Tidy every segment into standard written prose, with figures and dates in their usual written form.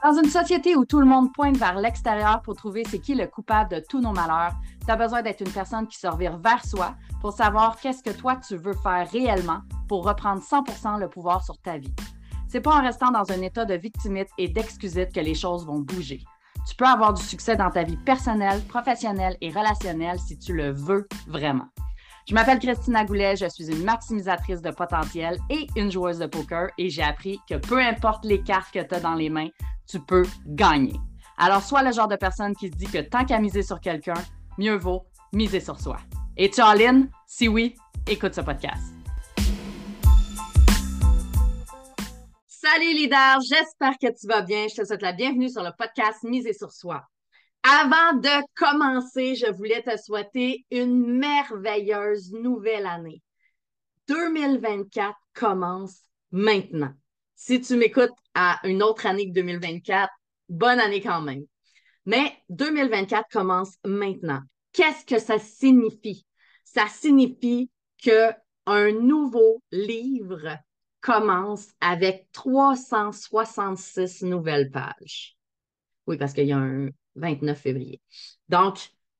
Dans une société où tout le monde pointe vers l'extérieur pour trouver c'est qui le coupable de tous nos malheurs, tu as besoin d'être une personne qui se revire vers soi pour savoir qu'est-ce que toi tu veux faire réellement pour reprendre 100% le pouvoir sur ta vie. C'est pas en restant dans un état de victimite et d'excusite que les choses vont bouger. Tu peux avoir du succès dans ta vie personnelle, professionnelle et relationnelle si tu le veux vraiment. Je m'appelle Christina Goulet, je suis une maximisatrice de potentiel et une joueuse de poker et j'ai appris que peu importe les cartes que tu as dans les mains, tu peux gagner. Alors, sois le genre de personne qui se dit que tant qu'à miser sur quelqu'un, mieux vaut miser sur soi. Es-tu all-in? Si oui, écoute ce podcast. Salut leader, j'espère que tu vas bien. Je te souhaite la bienvenue sur le podcast Miser sur soi. Avant de commencer, je voulais te souhaiter une merveilleuse nouvelle année. 2024 commence maintenant. Si tu m'écoutes à une autre année que 2024, bonne année quand même. Mais 2024 commence maintenant. Qu'est-ce que ça signifie? Ça signifie qu'un nouveau livre commence avec 366 nouvelles pages. Oui, parce qu'il y a un 29 février. Donc,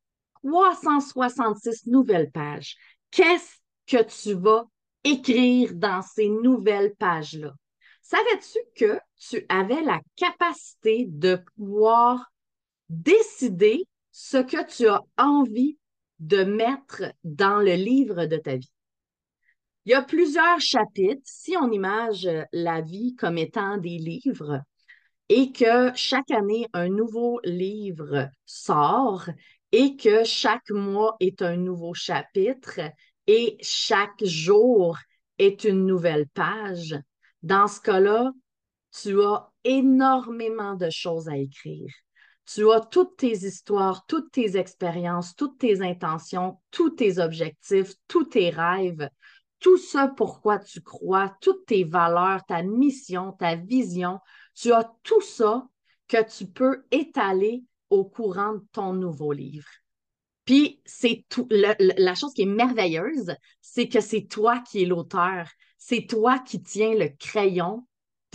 366 nouvelles pages. Qu'est-ce que tu vas écrire dans ces nouvelles pages-là? Savais-tu que tu avais la capacité de pouvoir décider ce que tu as envie de mettre dans le livre de ta vie? Il y a plusieurs chapitres. Si on image la vie comme étant des livres, et que chaque année, un nouveau livre sort et que chaque mois est un nouveau chapitre et chaque jour est une nouvelle page. Dans ce cas-là, tu as énormément de choses à écrire. Tu as toutes tes histoires, toutes tes expériences, toutes tes intentions, tous tes objectifs, tous tes rêves, tout ce pourquoi tu crois, toutes tes valeurs, ta mission, ta vision. Tu as tout ça que tu peux étaler au courant de ton nouveau livre. Puis, c'est tout. La chose qui est merveilleuse, c'est que c'est toi qui es l'auteur. C'est toi qui tiens le crayon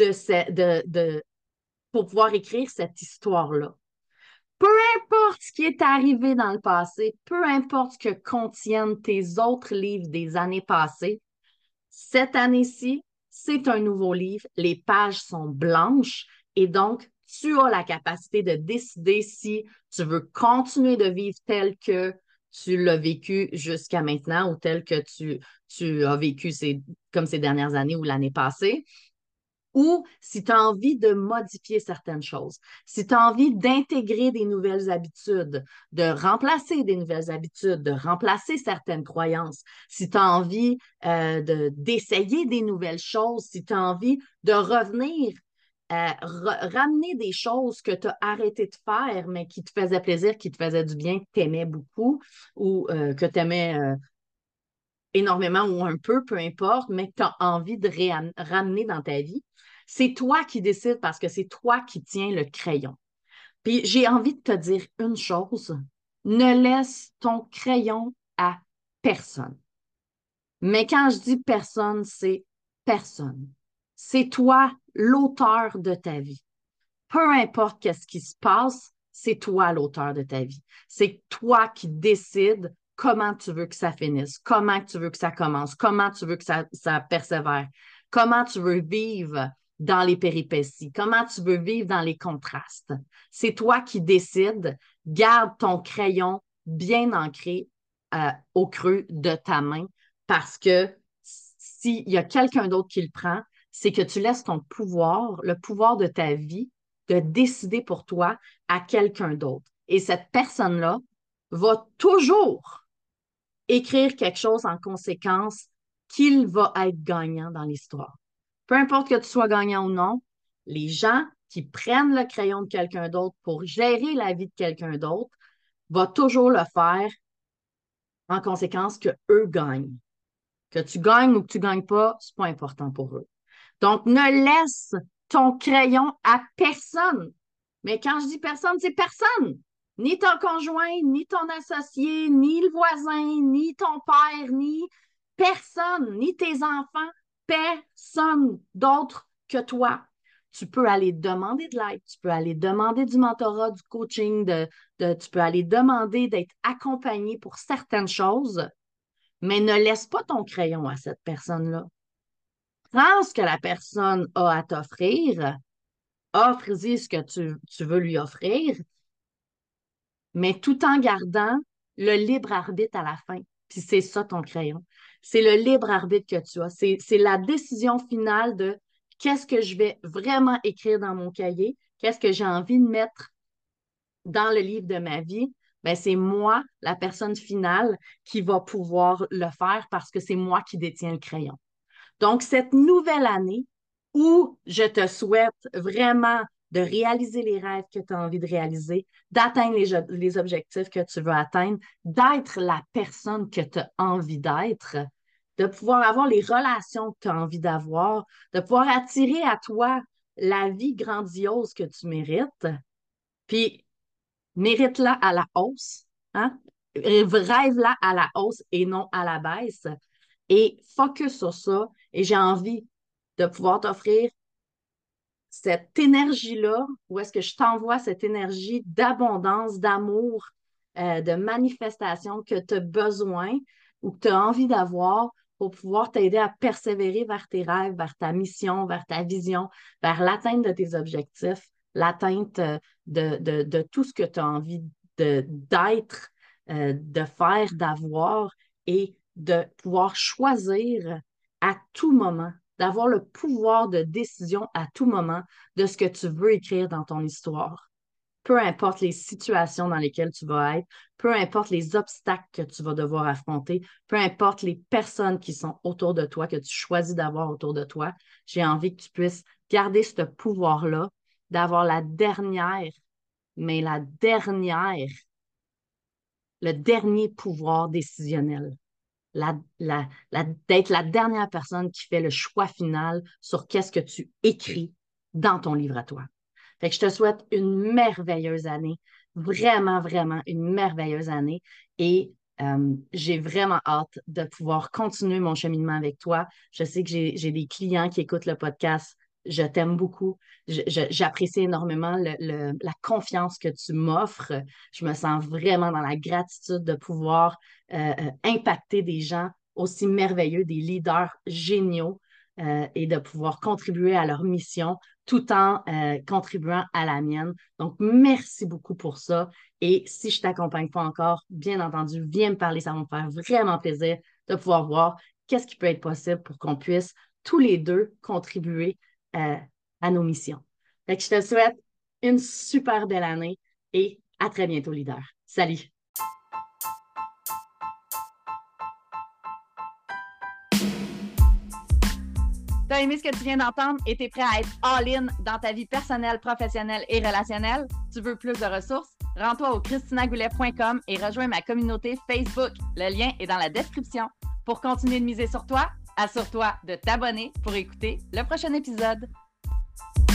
pour pouvoir écrire cette histoire-là. Peu importe ce qui est arrivé dans le passé, peu importe ce que contiennent tes autres livres des années passées, cette année-ci, c'est un nouveau livre. Les pages sont blanches et donc, tu as la capacité de décider si tu veux continuer de vivre tel que tu l'as vécu jusqu'à maintenant ou tel que tu as vécu comme ces dernières années ou l'année passée, ou si tu as envie de modifier certaines choses, si tu as envie d'intégrer des nouvelles habitudes, de remplacer des nouvelles habitudes, de remplacer certaines croyances, si tu as envie d'essayer des nouvelles choses, si tu as envie de revenir, ramener des choses que tu as arrêté de faire, mais qui te faisaient plaisir, qui te faisaient du bien, que tu aimais beaucoup ou que tu aimais énormément ou un peu importe, mais que tu as envie de ramener dans ta vie, c'est toi qui décides parce que c'est toi qui tiens le crayon. Puis j'ai envie de te dire une chose, ne laisse ton crayon à personne. Mais quand je dis personne, c'est personne. C'est toi l'auteur de ta vie. Peu importe qu'est-ce qui se passe, c'est toi l'auteur de ta vie. C'est toi qui décides comment tu veux que ça finisse, comment tu veux que ça commence, comment tu veux que ça persévère, comment tu veux vivre dans les péripéties, comment tu veux vivre dans les contrastes. C'est toi qui décides. Garde ton crayon bien ancré au creux de ta main parce que s'il y a quelqu'un d'autre qui le prend, c'est que tu laisses ton pouvoir, le pouvoir de ta vie, de décider pour toi à quelqu'un d'autre. Et cette personne-là va toujours écrire quelque chose en conséquence qu'il va être gagnant dans l'histoire. Peu importe que tu sois gagnant ou non, les gens qui prennent le crayon de quelqu'un d'autre pour gérer la vie de quelqu'un d'autre vont toujours le faire en conséquence que eux gagnent. Que tu gagnes ou que tu ne gagnes pas, ce n'est pas important pour eux. Donc, ne laisse ton crayon à personne. Mais quand je dis personne, c'est personne. Ni ton conjoint, ni ton associé, ni le voisin, ni ton père, ni personne, ni tes enfants, personne d'autre que toi. tu peux aller demander de l'aide, tu peux aller demander du mentorat, du coaching, tu peux aller demander d'être accompagné pour certaines choses, mais ne laisse pas ton crayon à cette personne-là. Prends ce que la personne a à t'offrir, offre-y ce que tu veux lui offrir, mais tout en gardant le libre arbitre à la fin. Puis c'est ça ton crayon. C'est le libre arbitre que tu as. C'est la décision finale de qu'est-ce que je vais vraiment écrire dans mon cahier, qu'est-ce que j'ai envie de mettre dans le livre de ma vie. Ben, c'est moi, la personne finale, qui va pouvoir le faire parce que c'est moi qui détiens le crayon. Donc, cette nouvelle année où je te souhaite vraiment de réaliser les rêves que tu as envie de réaliser, d'atteindre les objectifs que tu veux atteindre, d'être la personne que tu as envie d'être, de pouvoir avoir les relations que tu as envie d'avoir, de pouvoir attirer à toi la vie grandiose que tu mérites, puis mérite-la à la hausse, hein? Rêve-la à la hausse et non à la baisse. Et focus sur ça. Et j'ai envie de pouvoir t'offrir cette énergie-là, où est-ce que je t'envoie cette énergie d'abondance, d'amour, de manifestation que tu as besoin ou que tu as envie d'avoir pour pouvoir t'aider à persévérer vers tes rêves, vers ta mission, vers ta vision, vers l'atteinte de tes objectifs, l'atteinte de tout ce que tu as envie d'être, de faire, d'avoir et de pouvoir choisir à tout moment, d'avoir le pouvoir de décision à tout moment de ce que tu veux écrire dans ton histoire. Peu importe les situations dans lesquelles tu vas être, peu importe les obstacles que tu vas devoir affronter, peu importe les personnes qui sont autour de toi, que tu choisis d'avoir autour de toi, j'ai envie que tu puisses garder ce pouvoir-là, d'avoir le dernier pouvoir décisionnel. D'être la dernière personne qui fait le choix final sur qu'est-ce que tu écris dans ton livre à toi. Fait que je te souhaite une merveilleuse année, vraiment, vraiment une merveilleuse année et j'ai vraiment hâte de pouvoir continuer mon cheminement avec toi. Je sais que j'ai des clients qui écoutent le podcast. Je t'aime beaucoup. J'apprécie énormément la confiance que tu m'offres. Je me sens vraiment dans la gratitude de pouvoir impacter des gens aussi merveilleux, des leaders géniaux et de pouvoir contribuer à leur mission tout en contribuant à la mienne. Donc, merci beaucoup pour ça. Et si je ne t'accompagne pas encore, bien entendu, viens me parler. Ça va me faire vraiment plaisir de pouvoir voir qu'est-ce qui peut être possible pour qu'on puisse tous les deux contribuer à nos missions. Fait que je te souhaite une super belle année et à très bientôt, leader. Salut! T'as aimé ce que tu viens d'entendre et t'es prêt à être all-in dans ta vie personnelle, professionnelle et relationnelle? Tu veux plus de ressources? Rends-toi au christinagoulet.com et rejoins ma communauté Facebook. Le lien est dans la description. Pour continuer de miser sur toi, assure-toi de t'abonner pour écouter le prochain épisode.